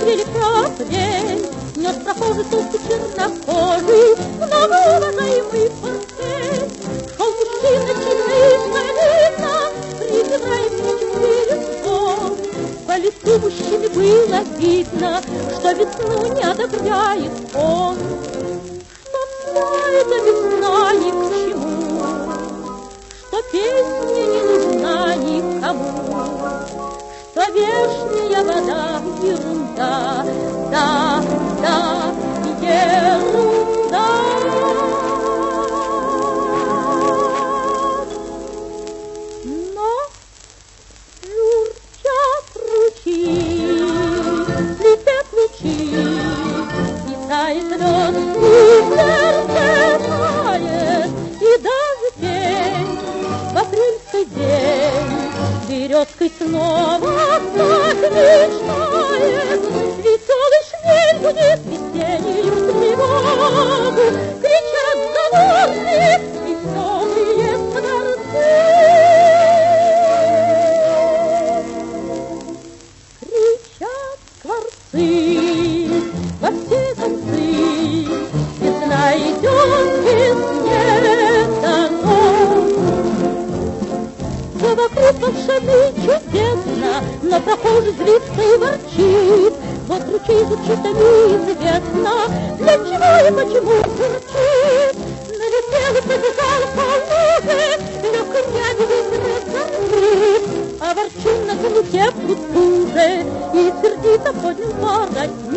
апреле апрель, нес прохожий толстый чернокожий, многоуважаемый портфель. Шел мужчина чинно и солидно, припирая плечом лицо. По лицу мужчины было видно, что весну не одобряет он. Что вся эта весна ни к чему, что песня не нужна никому, что вешняя вода ерунда, да, да, ерунда. Но журчат ручьи, слепят лучи, и тает лед, и сердце тает, и даже пень в апрельский день березкой снова так мечтает. Веселый шмель будет весеннюю тревогу, кричат голодные веселые скворцы. Кричат скворцы во все концы, весна идет, весне дано. Все вокруг волшебно и чудесно, но прохожий злится и ворчит. Вот ручей звучит, а неизвестно, для чего и почему журчит. Налетел и побежал по луге, лег рябью весь разорвит, а ворчун на кону теплый стуже и сердито поднял воротник.